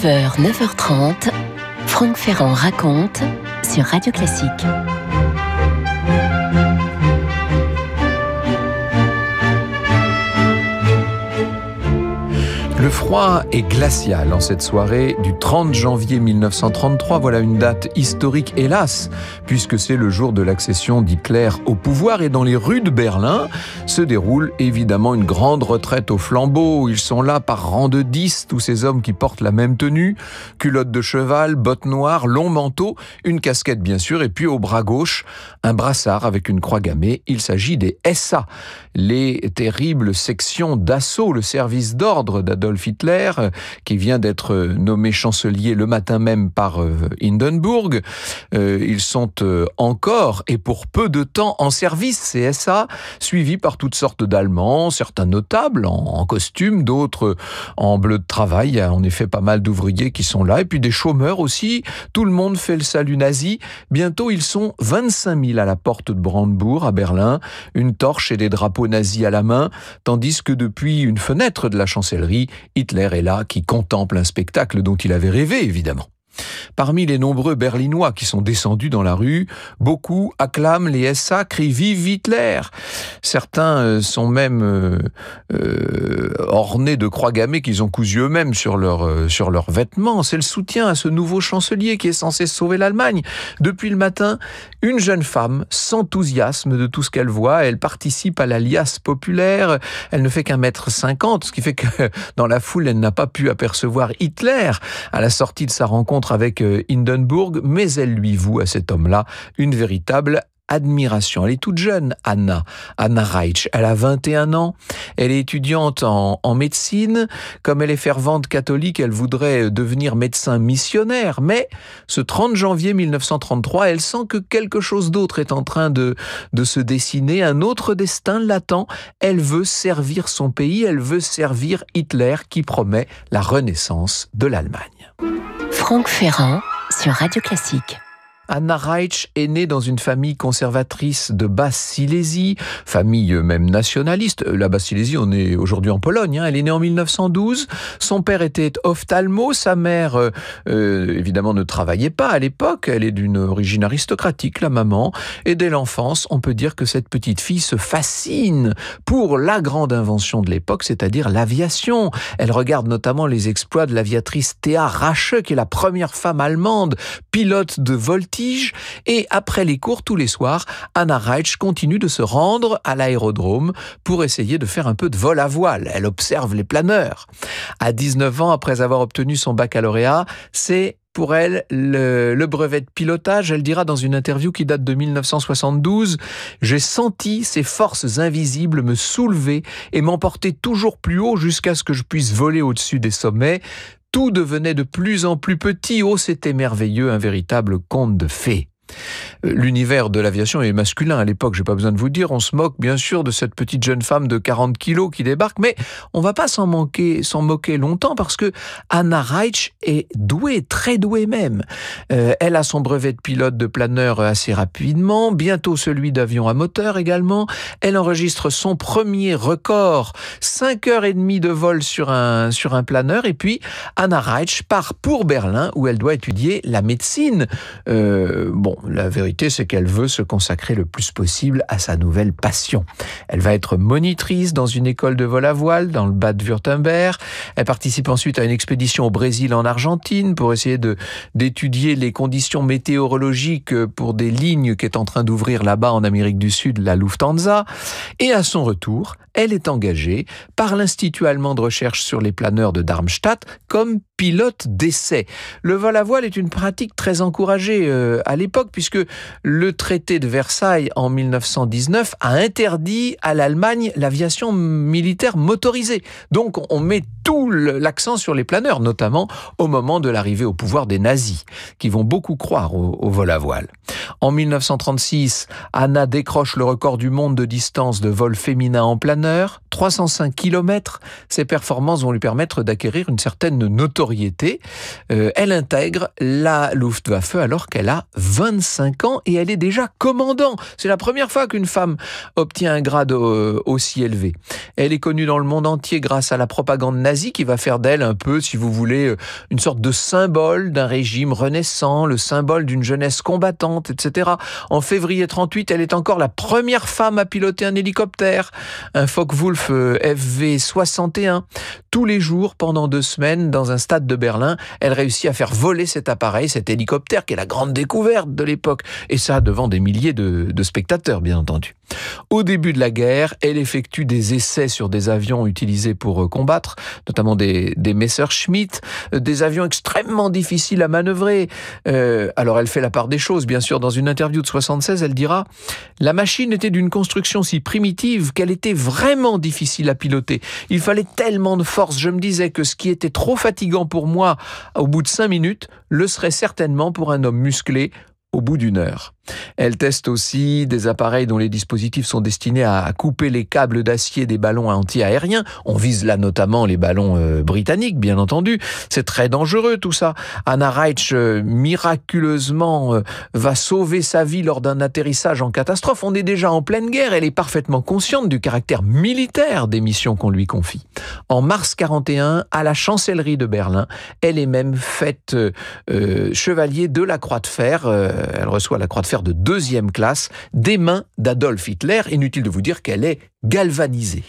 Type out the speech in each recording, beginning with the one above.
9h, 9h30, Franck Ferrand raconte sur Radio Classique. Le froid est glacial en cette soirée du 30 janvier 1933. Voilà une date historique, hélas, puisque c'est le jour de l'accession d'Hitler au pouvoir. Et dans les rues de Berlin se déroule évidemment une grande retraite au flambeau. Ils sont là par rang de 10, tous ces hommes qui portent la même tenue, culottes de cheval, bottes noires, long manteau, une casquette bien sûr, et puis au bras gauche, un brassard avec une croix gammée. Il s'agit des SA, les terribles sections d'assaut, le service d'ordre d'Adolf Hitler, qui vient d'être nommé chancelier le matin même par Hindenburg. Ils sont encore et pour peu de temps en service, ces SA, suivis par toutes sortes d'Allemands, certains notables en costume, d'autres en bleu de travail. Il y a en effet pas mal d'ouvriers qui sont là, et puis des chômeurs aussi. Tout le monde fait le salut nazi. Bientôt, ils sont 25 000 à la porte de Brandebourg, à Berlin, une torche et des drapeaux nazis à la main, tandis que depuis une fenêtre de la chancellerie, Hitler est là, qui contemple un spectacle dont il avait rêvé, évidemment. Parmi les nombreux Berlinois qui sont descendus dans la rue, beaucoup acclament les SA, crient « Vive Hitler !» Certains sont même ornés de croix gammées qu'ils ont cousues eux-mêmes sur leurs vêtements. C'est le soutien à ce nouveau chancelier qui est censé sauver l'Allemagne. Depuis le matin, une jeune femme s'enthousiasme de tout ce qu'elle voit. Elle participe à la liasse populaire. Elle ne fait qu'1m50, ce qui fait que dans la foule, elle n'a pas pu apercevoir Hitler à la sortie de sa rencontre avec Hindenburg, mais elle lui voue à cet homme-là une véritable admiration. Elle est toute jeune, Anna Reitsch. Elle a 21 ans. Elle est étudiante en médecine. Comme elle est fervente catholique, elle voudrait devenir médecin missionnaire. Mais ce 30 janvier 1933, elle sent que quelque chose d'autre est en train de se dessiner. Un autre destin l'attend. Elle veut servir son pays. Elle veut servir Hitler qui promet la renaissance de l'Allemagne. Franck Ferrand sur Radio Classique. Anna Reitsch est née dans une famille conservatrice de Basse-Silésie, famille même nationaliste. La Basse-Silésie, on est aujourd'hui en Pologne. Elle est née en 1912. Son père était ophtalmo. Sa mère, évidemment, ne travaillait pas à l'époque. Elle est d'une origine aristocratique, la maman. Et dès l'enfance, on peut dire que cette petite fille se fascine pour la grande invention de l'époque, c'est-à-dire l'aviation. Elle regarde notamment les exploits de l'aviatrice Thea Rache, qui est la première femme allemande pilote de voltige. Et après les cours, tous les soirs, Anna Reitsch continue de se rendre à l'aérodrome pour essayer de faire un peu de vol à voile. Elle observe les planeurs. À 19 ans, après avoir obtenu son baccalauréat, c'est pour elle le brevet de pilotage. Elle dira dans une interview qui date de 1972 « J'ai senti ces forces invisibles me soulever et m'emporter toujours plus haut jusqu'à ce que je puisse voler au-dessus des sommets. Tout devenait de plus en plus petit. Oh, c'était merveilleux, un véritable conte de fées. » L'univers de l'aviation est masculin à l'époque, j'ai pas besoin de vous dire. On se moque bien sûr de cette petite jeune femme de 40 kilos qui débarque, mais on va pas s'en moquer longtemps parce que Anna Reitsch est douée, très douée même. Elle a son brevet de pilote de planeur assez rapidement, bientôt celui d'avion à moteur également. Elle enregistre son premier record, 5h30 de vol sur un planeur, et puis Anna Reitsch part pour Berlin où elle doit étudier la médecine. La vérité, c'est qu'elle veut se consacrer le plus possible à sa nouvelle passion. Elle va être monitrice dans une école de vol à voile, dans le Bade-Wurtemberg. Elle participe ensuite à une expédition au Brésil, en Argentine, pour essayer d'étudier les conditions météorologiques pour des lignes qu'est en train d'ouvrir là-bas en Amérique du Sud, la Lufthansa. Et à son retour, elle est engagée par l'Institut allemand de recherche sur les planeurs de Darmstadt comme pilote d'essai. Le vol à voile est une pratique très encouragée à l'époque, puisque le traité de Versailles en 1919 a interdit à l'Allemagne l'aviation militaire motorisée. Donc on met tout l'accent sur les planeurs, notamment au moment de l'arrivée au pouvoir des nazis, qui vont beaucoup croire au vol à voile. En 1936, Anna décroche le record du monde de distance de vol féminin en planeur, 305 km. Ses performances vont lui permettre d'acquérir une certaine notoriété. Elle intègre la Luftwaffe alors qu'elle a 25 ans et elle est déjà commandant. C'est la première fois qu'une femme obtient un grade aussi élevé. Elle est connue dans le monde entier grâce à la propagande nazie qui va faire d'elle un peu, si vous voulez, une sorte de symbole d'un régime renaissant, le symbole d'une jeunesse combattante, etc. En février 38, elle est encore la première femme à piloter un hélicoptère, un Focke-Wulf FV-61. Tous les jours, pendant 2 semaines, dans un stade de Berlin, elle réussit à faire voler cet appareil, cet hélicoptère, qui est la grande découverte de l'époque. Et ça, devant des milliers de spectateurs, bien entendu. Au début de la guerre, elle effectue des essais sur des avions utilisés pour combattre, notamment des Messerschmitt, des avions extrêmement difficiles à manœuvrer. Alors elle fait la part des choses, bien sûr. Dans une interview de 76, elle dira « La machine était d'une construction si primitive qu'elle était vraiment difficile à piloter. Il fallait tellement de force. Je me disais que ce qui était trop fatigant pour moi au bout de 5 minutes le serait certainement pour un homme musclé au bout d'1 heure. » Elle teste aussi des appareils dont les dispositifs sont destinés à couper les câbles d'acier des ballons anti-aériens. On vise là notamment les ballons britanniques, bien entendu. C'est très dangereux tout ça. Anna Reitsch, miraculeusement, va sauver sa vie lors d'un atterrissage en catastrophe. On est déjà en pleine guerre. Elle est parfaitement consciente du caractère militaire des missions qu'on lui confie. En mars 41, à la chancellerie de Berlin, elle est même faite chevalier de la Croix de Fer. Elle reçoit la Croix de Fer de 2e classe des mains d'Adolf Hitler. Inutile de vous dire qu'elle est galvanisée.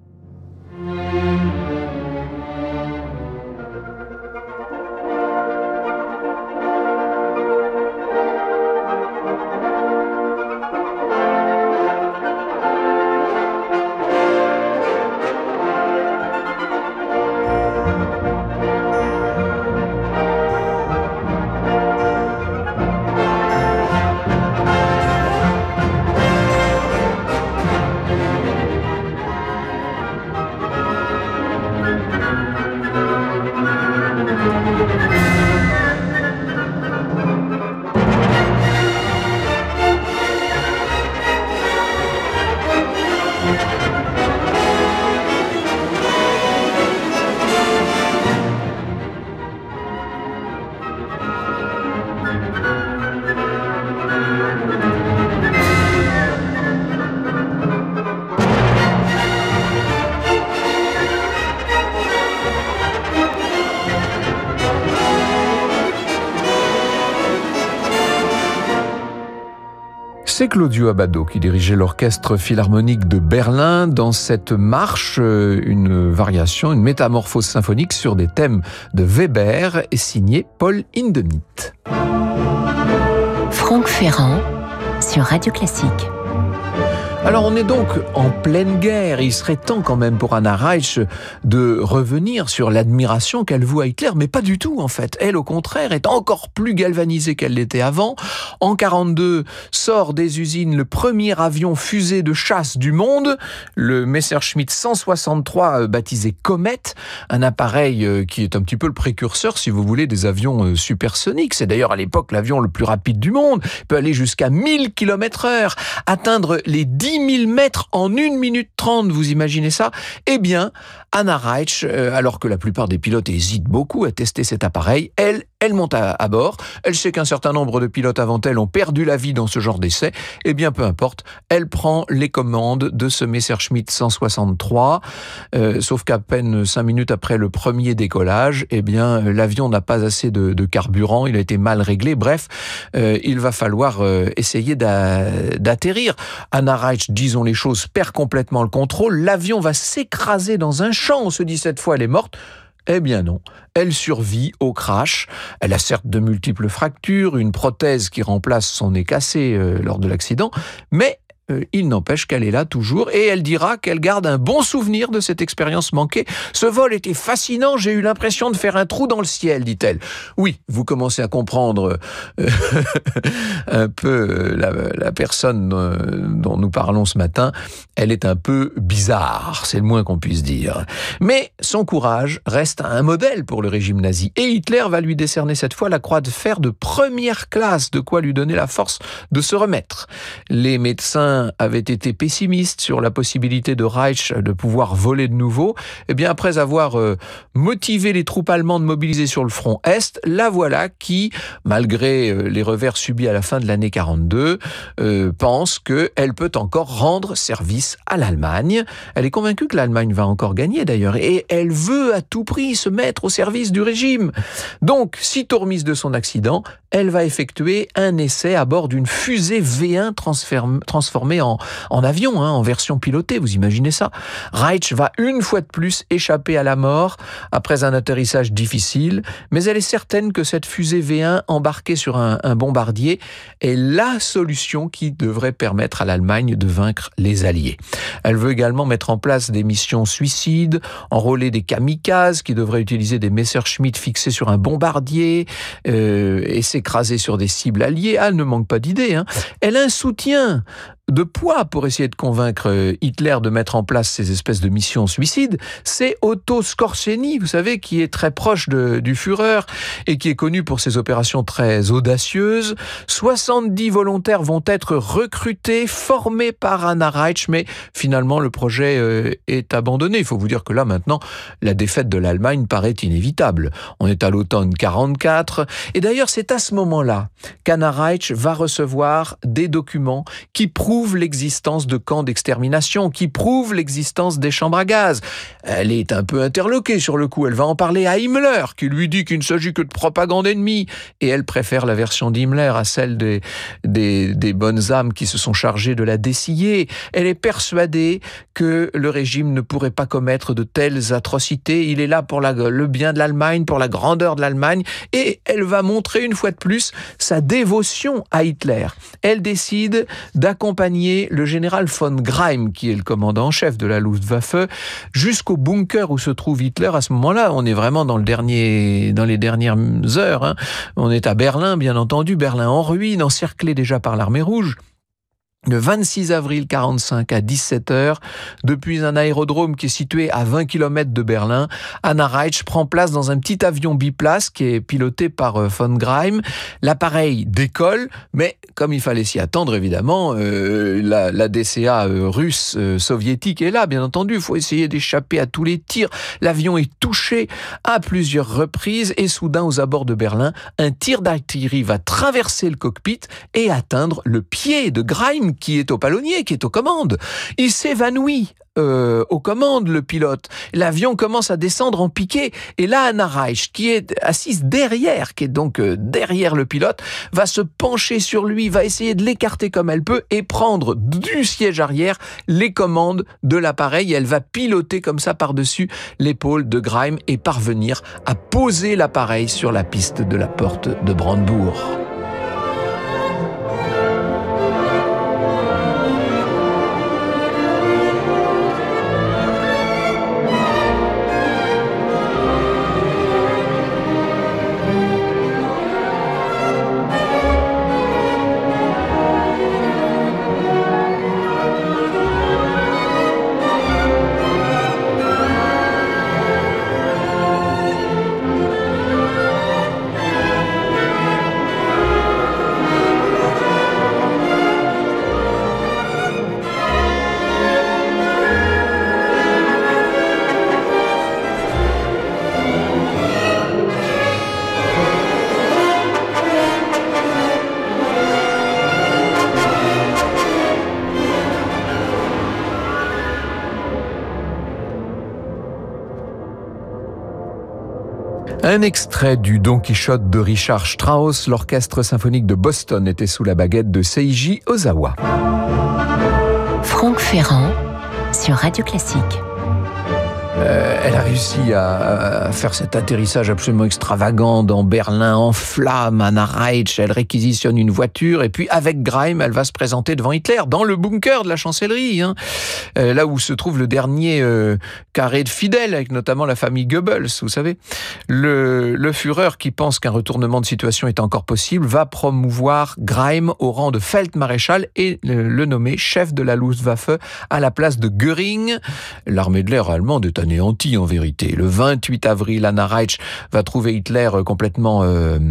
C'est Claudio Abbado qui dirigeait l'orchestre philharmonique de Berlin dans cette marche, une variation, une métamorphose symphonique sur des thèmes de Weber et signé Paul Hindemith. Franck Ferrand sur Radio Classique. Alors on est donc en pleine guerre, il serait temps quand même pour Anna Reitsch de revenir sur l'admiration qu'elle voue à Hitler, mais pas du tout en fait. Elle au contraire est encore plus galvanisée qu'elle l'était avant. En 42 sort des usines le premier avion fusée de chasse du monde, le Messerschmitt 163 baptisé Comet, un appareil qui est un petit peu le précurseur si vous voulez des avions supersoniques. C'est d'ailleurs à l'époque l'avion le plus rapide du monde, il peut aller jusqu'à 1000 km/h, atteindre les 10 000 mètres en 1 minute 30, vous imaginez ça? Eh bien, Anna Reitsch, alors que la plupart des pilotes hésitent beaucoup à tester cet appareil, elle monte à bord, elle sait qu'un certain nombre de pilotes avant elle ont perdu la vie dans ce genre d'essai, eh bien peu importe, elle prend les commandes de ce Messerschmitt 163, sauf qu'à peine 5 minutes après le premier décollage, eh bien l'avion n'a pas assez de carburant, il a été mal réglé, bref, il va falloir essayer d'atterrir. Anna Reitsch, disons les choses, perd complètement le contrôle, l'avion va s'écraser dans un champ, on se dit cette fois elle est morte. Eh bien non, elle survit au crash. Elle a certes de multiples fractures, une prothèse qui remplace son nez cassé lors de l'accident, mais il n'empêche qu'elle est là toujours et elle dira qu'elle garde un bon souvenir de cette expérience manquée. Ce vol était fascinant, j'ai eu l'impression de faire un trou dans le ciel, dit-elle. Oui, vous commencez à comprendre un peu la personne dont nous parlons ce matin. Elle est un peu bizarre, c'est le moins qu'on puisse dire. Mais son courage reste un modèle pour le régime nazi et Hitler va lui décerner cette fois la croix de fer de première classe, de quoi lui donner la force de se remettre. Les médecins Berlin avait été pessimiste sur la possibilité de Reich de pouvoir voler de nouveau, eh bien après avoir motivé les troupes allemandes mobilisées sur le front Est, la voilà qui, malgré les revers subis à la fin de l'année 42, pense qu'elle peut encore rendre service à l'Allemagne. Elle est convaincue que l'Allemagne va encore gagner d'ailleurs, et elle veut à tout prix se mettre au service du régime. Donc, sitôt remise de son accident, elle va effectuer un essai à bord d'une fusée V1 transformée en avion, en version pilotée, vous imaginez ça. Reich va une fois de plus échapper à la mort après un atterrissage difficile, mais elle est certaine que cette fusée V1 embarquée sur un bombardier est la solution qui devrait permettre à l'Allemagne de vaincre les Alliés. Elle veut également mettre en place des missions suicides, enrôler des kamikazes qui devraient utiliser des Messerschmitt fixés sur un bombardier et s'écraser sur des cibles alliées. Elle ne manque pas d'idées. Elle a un soutien de poids pour essayer de convaincre Hitler de mettre en place ces espèces de missions suicides, c'est Otto Skorzeny, vous savez, qui est très proche du Führer et qui est connu pour ses opérations très audacieuses. 70 volontaires vont être recrutés, formés par Anna Reich, mais finalement le projet est abandonné. Il faut vous dire que là maintenant, la défaite de l'Allemagne paraît inévitable. On est à l'automne 44, et d'ailleurs c'est à ce moment-là qu'Anna Reich va recevoir des documents qui prouvent l'existence de camps d'extermination, qui prouvent l'existence des chambres à gaz. Elle est un peu interloquée sur le coup. Elle va en parler à Himmler, qui lui dit qu'il ne s'agit que de propagande ennemie. Et elle préfère la version d'Himmler à celle des bonnes âmes qui se sont chargées de la dessiller. Elle est persuadée que le régime ne pourrait pas commettre de telles atrocités. Il est là pour le bien de l'Allemagne, pour la grandeur de l'Allemagne. Et elle va montrer une fois de plus sa dévotion à Hitler. Elle décide d'accompagner le général von Greim, qui est le commandant en chef de la Luftwaffe, jusqu'au bunker où se trouve Hitler. À ce moment-là, on est vraiment dans les dernières heures. On est à Berlin, bien entendu, Berlin en ruine, encerclé déjà par l'armée rouge. Le 26 avril 45 à 17h, depuis un aérodrome qui est situé à 20 km de Berlin, Anna Reich prend place dans un petit avion biplace qui est piloté par von Greim. L'appareil décolle, mais comme il fallait s'y attendre, évidemment, la DCA russe, soviétique est là, bien entendu. Il faut essayer d'échapper à tous les tirs. L'avion est touché à plusieurs reprises et soudain, aux abords de Berlin, un tir d'artillerie va traverser le cockpit et atteindre le pied de Greim, qui est au palonnier, qui est aux commandes. Il s'évanouit aux commandes, le pilote. L'avion commence à descendre en piqué. Et là, Anna Reich, qui est assise derrière, qui est donc derrière le pilote, va se pencher sur lui, va essayer de l'écarter comme elle peut et prendre du siège arrière les commandes de l'appareil. Elle va piloter comme ça par-dessus l'épaule de Greim et parvenir à poser l'appareil sur la piste de la porte de Brandebourg. Un extrait du Don Quichotte de Richard Strauss, l'orchestre symphonique de Boston était sous la baguette de Seiji Ozawa. Franck Ferrand sur Radio Classique. Elle a réussi à faire cet atterrissage absolument extravagant dans Berlin en flammes. Anna Reich, elle réquisitionne une voiture et puis avec Greim, elle va se présenter devant Hitler dans le bunker de la chancellerie, là où se trouve le dernier carré de fidèles, avec notamment la famille Goebbels, vous savez. Le Führer, qui pense qu'un retournement de situation est encore possible, va promouvoir Greim au rang de Feldmaréchal et le nommer chef de la Luftwaffe à la place de Göring. L'armée de l'air allemande est à anéanti en vérité. Le 28 avril, Anna Reitsch va trouver Hitler complètement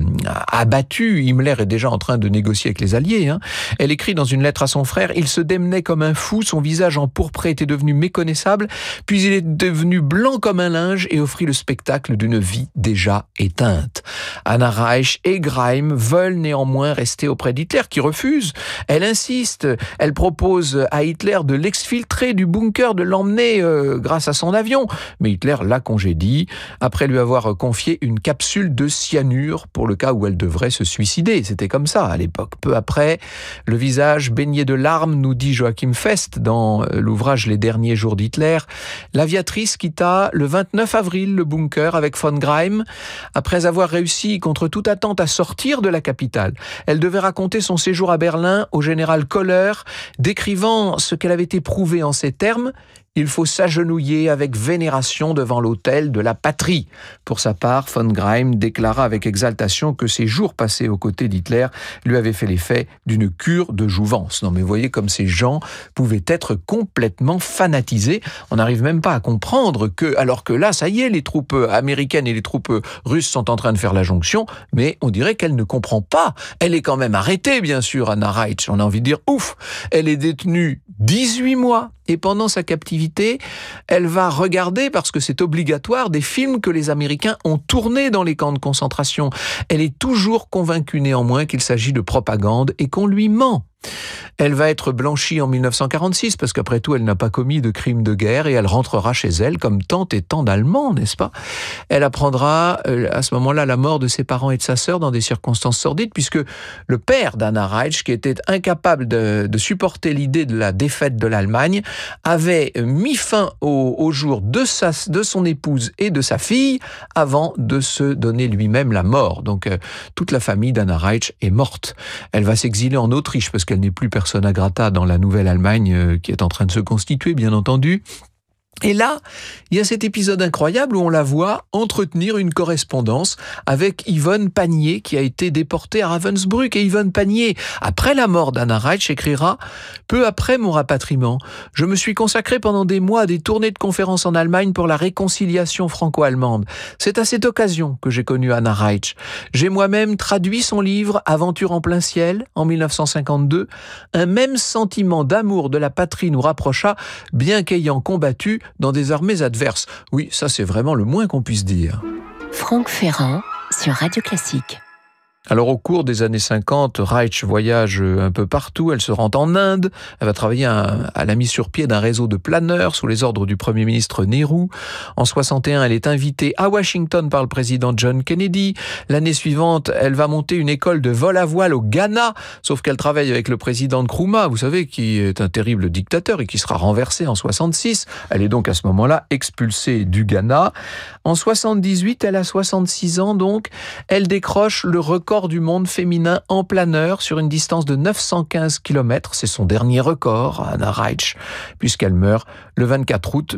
abattu. Himmler est déjà en train de négocier avec les Alliés. Elle écrit dans une lettre à son frère: il se démenait comme un fou, son visage empourpré était devenu méconnaissable, puis il est devenu blanc comme un linge et offrit le spectacle d'une vie déjà éteinte. Anna Reitsch et Greim veulent néanmoins rester auprès d'Hitler, qui refuse. Elle insiste, elle propose à Hitler de l'exfiltrer du bunker, de l'emmener grâce à son avion. Mais Hitler la congédie, après lui avoir confié une capsule de cyanure pour le cas où elle devrait se suicider. C'était comme ça à l'époque. Peu après, le visage baigné de larmes, nous dit Joachim Fest dans l'ouvrage Les derniers jours d'Hitler, l'aviatrice quitta le 29 avril le bunker avec von Greim, après avoir réussi contre toute attente à sortir de la capitale. Elle devait raconter son séjour à Berlin au général Koller, décrivant ce qu'elle avait éprouvé en ces termes: il faut s'agenouiller avec vénération devant l'autel de la patrie. Pour sa part, von Greim déclara avec exaltation que ses jours passés aux côtés d'Hitler lui avaient fait l'effet d'une cure de jouvence. Non mais vous voyez comme ces gens pouvaient être complètement fanatisés. On n'arrive même pas à comprendre que, alors que là, ça y est, les troupes américaines et les troupes russes sont en train de faire la jonction, mais on dirait qu'elle ne comprend pas. Elle est quand même arrêtée, bien sûr, Anna Reitsch. On a envie de dire, ouf, elle est détenue 18 mois. Et pendant sa captivité, elle va regarder, parce que c'est obligatoire, des films que les Américains ont tournés dans les camps de concentration. Elle est toujours convaincue néanmoins qu'il s'agit de propagande et qu'on lui ment. Elle va être blanchie en 1946 parce qu'après tout, elle n'a pas commis de crimes de guerre et elle rentrera chez elle comme tant et tant d'Allemands, n'est-ce pas? Elle apprendra à ce moment-là la mort de ses parents et de sa sœur dans des circonstances sordides puisque le père d'Anna Reitsch, qui était incapable de supporter l'idée de la défaite de l'Allemagne, avait mis fin au jour de son épouse et de sa fille avant de se donner lui-même la mort. Donc toute la famille d'Anna Reitsch est morte. Elle va s'exiler en Autriche parce qu'elle n'est plus persona grata dans la nouvelle Allemagne qui est en train de se constituer, bien entendu. Et là, il y a cet épisode incroyable où on la voit entretenir une correspondance avec Yvonne Panier, qui a été déportée à Ravensbrück. Et Yvonne Panier, après la mort d'Anna Reitsch, écrira « Peu après mon rapatriement, je me suis consacré pendant des mois à des tournées de conférences en Allemagne pour la réconciliation franco-allemande. C'est à cette occasion que j'ai connu Anna Reitsch. J'ai moi-même traduit son livre « Aventure en plein ciel » en 1952. Un même sentiment d'amour de la patrie nous rapprocha, bien qu'ayant combattu dans des armées adverses. » Oui, ça c'est vraiment le moins qu'on puisse dire. Franck Ferrand sur Radio Classique. Alors au cours des années 50, Reitsch voyage un peu partout, elle se rend en Inde, elle va travailler à la mise sur pied d'un réseau de planeurs sous les ordres du Premier ministre Nehru. En 61, elle est invitée à Washington par le président John Kennedy. L'année suivante, elle va monter une école de vol à voile au Ghana, sauf qu'elle travaille avec le président Nkrumah, vous savez, qui est un terrible dictateur et qui sera renversé en 66. Elle est donc à ce moment-là expulsée du Ghana. En 78, elle a 66 ans donc, elle décroche le record du monde féminin en planeur sur une distance de 915 km. C'est son dernier record, Anna Reitsch, puisqu'elle meurt le 24 août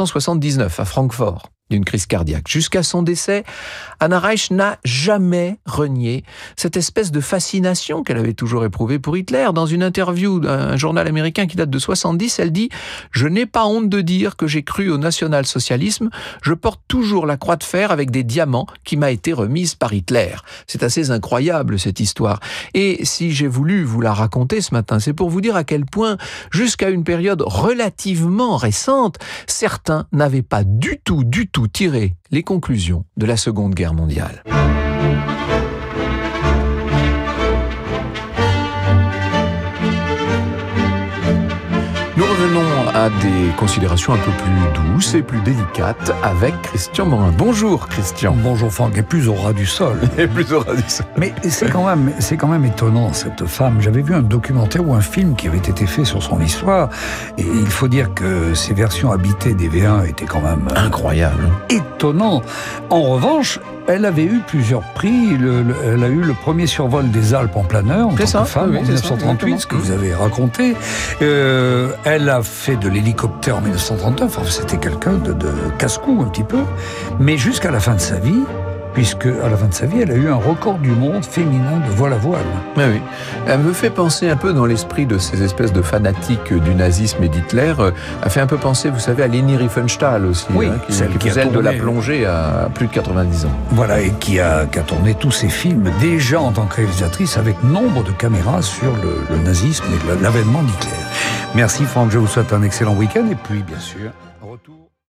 1979 à Francfort d'une crise cardiaque. Jusqu'à son décès, Anna Reitsch n'a jamais renié cette espèce de fascination qu'elle avait toujours éprouvée pour Hitler. Dans une interview d'un journal américain qui date de 70, elle dit « Je n'ai pas honte de dire que j'ai cru au national-socialisme. Je porte toujours la croix de fer avec des diamants qui m'a été remise par Hitler. » C'est assez incroyable cette histoire. Et si j'ai voulu vous la raconter ce matin, c'est pour vous dire à quel point, jusqu'à une période relativement récente, certains n'avaient pas du tout tirer les conclusions de la Seconde Guerre mondiale. Nous revenons à des considérations un peu plus douces et plus délicates avec Christian Morin. Bonjour Christian. Bonjour Franck, et plus au ras du sol. Et plus au ras du sol. Mais c'est quand même étonnant cette femme. J'avais vu un documentaire ou un film qui avait été fait sur son histoire, et il faut dire que ces versions habitées des V1 étaient quand même incroyables, étonnant. En revanche, elle avait eu plusieurs prix. Elle a eu le premier survol des Alpes en planeur en tant que femme, en 1938, ce que vous avez raconté. Elle a fait de l'hélicoptère en 1939. Enfin, c'était quelqu'un de casse-cou un petit peu. Mais jusqu'à la fin de sa vie, puisque à la fin de sa vie, elle a eu un record du monde féminin de voile à voile. Ah oui. Elle me fait penser un peu dans l'esprit de ces espèces de fanatiques du nazisme et d'Hitler. Elle fait un peu penser, vous savez, à Leni Riefenstahl aussi, oui, qui faisait de la plongée à plus de 90 ans. Voilà, et qui a tourné tous ses films déjà en tant que réalisatrice avec nombre de caméras sur le nazisme et l'avènement d'Hitler. Merci Franck, je vous souhaite un excellent week-end et puis bien sûr, retour.